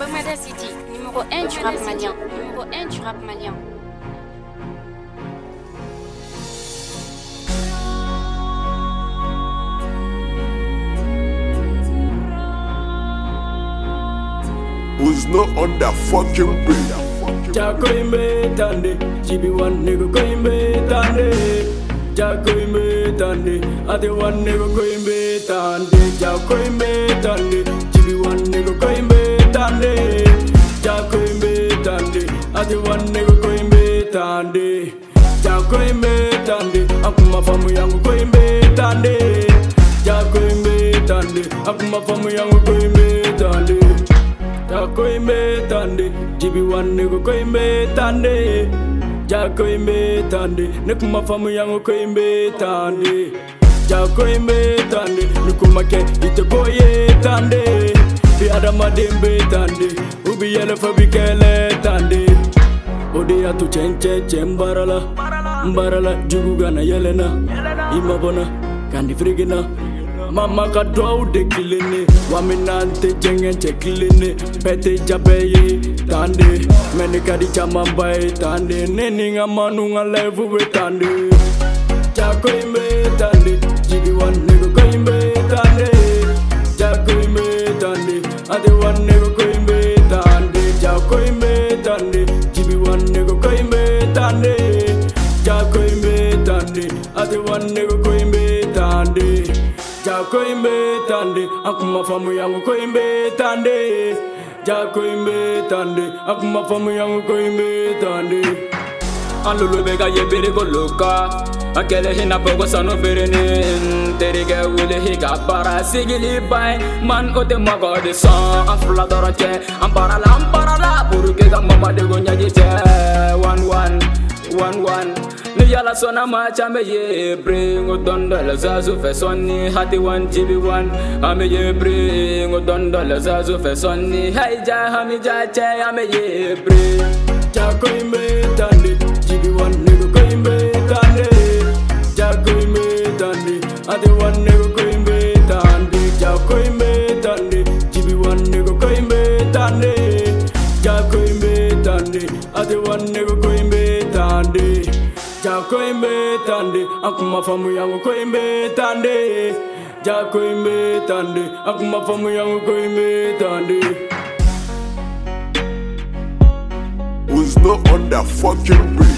Dogmata City, numéro 1 du rap malien. Numéro 1 du rap malien. Who's not on that fucking beat? Jacoime Tande, GB1 nigga Coimbe Tande. Jacoime Tande, I the one nigga Coimbe Tande. Jacoime Tande, GB1 nigga Coimbe Tande. Jacoime Tande, I the one nigga Coimbe Tande. Jacoime Tande, akuma famu yangu Coimbe Tande. Jacoime Tande, akuma famu yangu Coimbe Tande. Jacoime Tande, GB1 nigga Coimbe Tande. Jacoime Tande, nekuma famu yangu Coimbe Tande. Jacoime Tande, nikuma ke ite boye Tande. Bi adama dembe Tande, ubi yele fabi kele Tande. Ode ya tu chenche chembarala, mbarala juguga na yelena, imabona kandi frigina. Mama ka dwaw de kilene, waminante jengen che kilene, pete jabeye Tande, meni kadi chamambaye Tande, neninga manunga levu we Tande. Jacoime Tande, GB1 nigga Coimbe Tande. Jacoime Tande, ade one nigga Coimbe Tande. Jacoime Tande, GB1 nigga Coimbe Tande. Jacoime Tande, ade one nigga Coimbe Tande. Jacoime Tande, akuma famu yangu Coimbe Tande. Jacoime Tande, akuma famu yangu Coimbe Tande. Alulu bega yebiri goloka, akele hina pogo sanu berene. Terige wule higa para sigili bay, man ote mago de son. Afla doroche, amparala, buruke ga mama de gonya jite. 1-1. Ni yala sona macha me ye bring odonda zazu fe sonni hati 1 GB1 ame ye bring odonda zazu fe sonni haija hami jache ame ye bring. Jacoime Tande, GB1 nigga Coimbe Tande. Jacoime Tande, ade one nigga Coimbe Tande. Jacoime Tande, GB1 nigga Coimbe Tande. Jacoime Tande, ade one nigga Coimbe Tande. Jacoime Tande, akuma famu yangu Coimbe Tande. Jacoime Tande, akuma famu yangu Coimbe Tande. Who's not on that fucking beat?